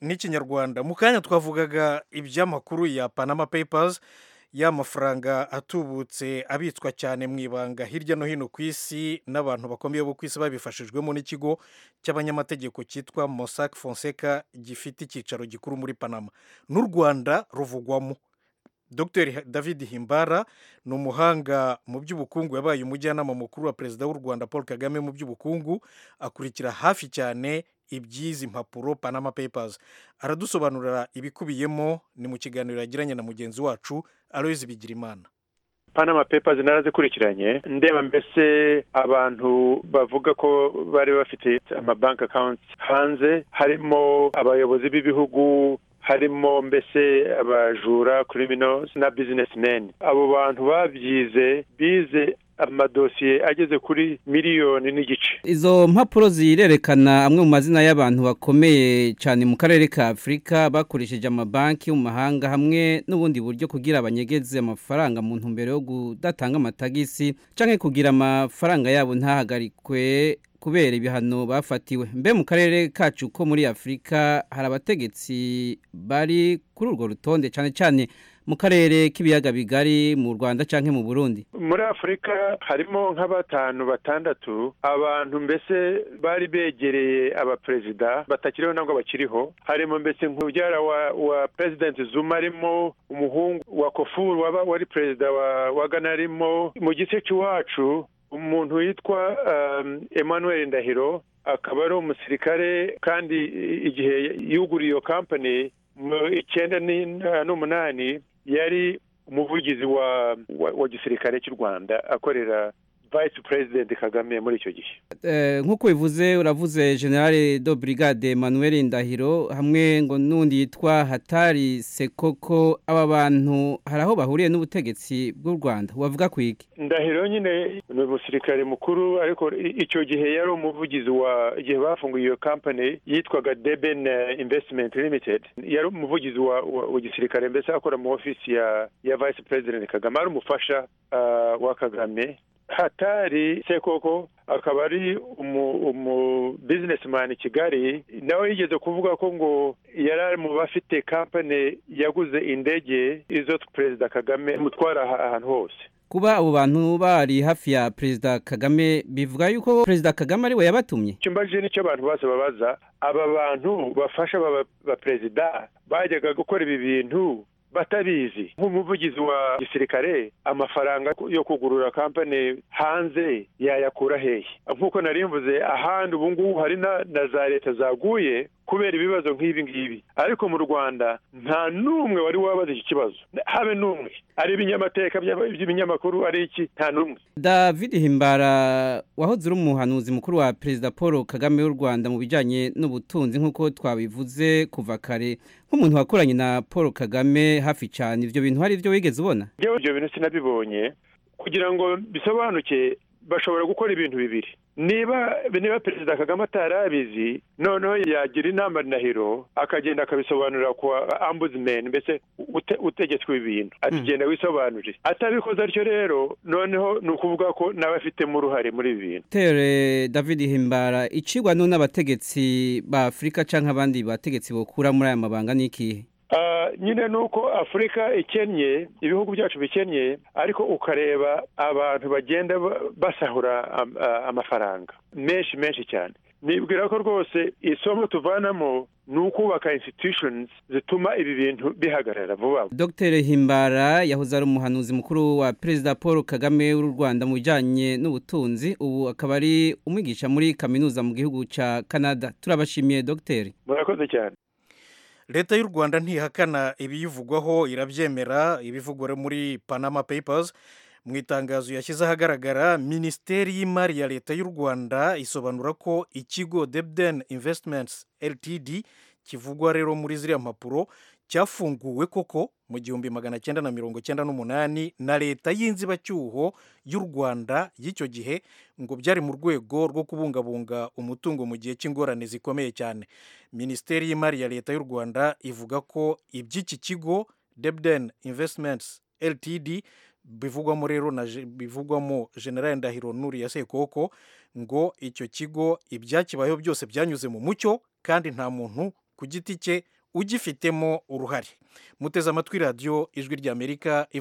n'ikinyarwanda. Mu kanya twavugaga iby'amakuru ya Panama Papers, ya mafaranga atubutse abitswa cyane mu ibanga hirya no hino ku isi n'abantu bakomeye bo ku isi babifashijwemo n'ikigo cy'abanyamategeko cyitwa Mossack Fonseca gifite icyicaro gikuru muri Panama. N'u Rwanda ruvugwamo. Dr David Himbara ni umuhanga mu by'ubukungu, yabaye umujyanama mukuru wa perezida w'u Rwanda Paul Kagame mu by'ubukungu, akurikira hafi cyane iby'izi mpapuro Panama Papers. Aradusobanurira ibikubiyemo, ni mu kiganiro yagiranye na mugenzi wacu Aloys Bigirimana. Panama Papers narazikurikiranye ndeba mbese abantu bavuga ko bari bafite amabank accounts hanze, harimo abayobozi b'ibihugu, harimo mbese abajura, criminals na businessmen. Abo bantu babyize bize amadosiye ageze kuri miliyoni n'igice. Izo mpapuro zirerekana amwe mu mazina y'abantu bakomeye cyane mu karere ka Afrika bakoresheje amabanki mu mahanga hamwe n'ubundi buryo kugira abanyegeze amafaranga mu ntumbero yo kudatanga amatagisi canke kugira amafaranga yabo ntahagarikwe kubera ibihano bafatiwe. Mbe mu karere kacu ko muri Afrika hari abategetsi bari kuri urwo rutonde cyane cyane mu karere k'ibiyaga bigari mu Rwanda canke mu Burundi? Muri Afrika harimo nk'abatanu batandatu abantu mbese bari begereye abaperezida batakiriho nabwo bakiriho. Harimo mbese nk'ubyara wa President Zuma, arimo umuhungu wa Kofur wari perezida wa Ghana, arimo mu gice cy'iwacu umuntu yitwa Emmanuel Ndahiro, akaba ari umusirikare kandi igihe yuguriye iyo company mu 1998 yari umuvugizi wa gisirikare cy'u Rwanda akorera Vice President Kagame muri icyo gihe. Nkuko bivuze, uravuze General de Brigade Emmanuel Ndahiro hamwe ngo nundi yitwa Hatari Sekoko. Aba bantu haraho bahuriye n'ubutegetsi bw'u Rwanda, wavuga kwiki? Ndahiro nyine ni umusirikare mukuru, ariko icyo gihe yari umuvugizi igihe bafunguye iyo company yitwaga Deben Investment Limited. Yari umuvugizi wa gisirikare mbese akora mu office ya Vice President Kagame, ari umufasha wa Kagame. Hatari Sekoko akaba ari umu businessman Kigali, nawe yigeze kuvuga ko ngo yari mu bafite company yaguze indege izo Perezida Kagame mutwara ahantu hose. Kuba abo bantu bari hafi ya Perezida Kagame bivuga yuko Perezida Kagame ari we yabatumye? Cyumbaje nicyo abantu bose babaza, aba bantu bafasha ba Perezida bajyaga gukora ibi bintu batabizi. Nk'umuvugizi wa gisirikare amafaranga yo kugurura company hanze yayakura hehe? Nkuko nari mvuze, ahandi ubu ngubu hari na za leta zaguye kubera ibibazo nk'ibi ngibi, ariko mu Rwanda nta numwe wari wabaza iki kibazo, habe numwe. Ari ibinyamateka by'ibinyamakuru, ari iki, nta numwe. David Himbara, wahoze uri umuhanuzi mukuru wa Perezida Paul Kagame w'u Rwanda mu bijanye n'ubutunzi, nkuko twabivuze kuva kare, nk'umuntu wakoranye na Paul Kagame hafi cyane, ivyo bintu hari ivyo wigeze ubona? Ibyo bintu sinabibonye. Kugira ngo bisobanuke bashobora gukora ibintu bibiri. Niba Perezida Kagame atarabizi, noneho yagira inama Ndahiro akagenda akabisobanurira kwa ombudsman, mbese utegetswe ibintu atagenda wisobanurira. Atabikoze atyo rero, noneho nukuvuga ko nabafite mu ruhare muri ibi bintu. Tere David Himbara, icigwa none abategetsi ba Afrika canke abandi bategetsi bokura muri aya mabanga niki? Nyine nuko Afrika ikennye, ibihugu byacu bikennye, ariko ukareba abantu bagenda basahura amafaranga menshi cyane. Nibwira ko rwose isomo tuvanamo nukubaka institutions zituma ibi bintu bihagarara vuba. Dr Himbara yahoze ari umuhanuzi mukuru wa Perezida Paul Kagame w'u Rwanda mu bijanye n'ubutunzi, ubu akaba ari umwigisha muri kaminuza mu gihugu ca Canada. Turabashimiye Dr. Murakoze cyane. Leta y'u Rwanda ntihakana ibiyivugwaho, irabyemera ibivugwa muri Panama Papers. Mu itangazo yashyize ahagaragara, Minisiteri y'Imari ya Leta y'u Rwanda isobanura ko ikigo Debden Investments Ltd kivugwa rero muri ziriya mpapuro cyafunguwe koko mu 1998 na leta y'inzibacyuho y'u Rwanda y'icyo gihe, ngo byari mu rwego rwo kubungabunga umutungo mu gihe cy'ingorane zikomeye cyane. Minisiteri y'Imari ya Leta y'u Rwanda ivuga ko iby'iki kigo Debden Investments Ltd bivugwamo rero bivugwamo General Ndahiro Nuri ya Sekoko, ngo icyo kigo ibyakibayeho byose byanyuze mu mucyo kandi nta muntu ku giti cye ugifitemo uruhare. Muteze amatwi radiyo ijwi ry'Amerika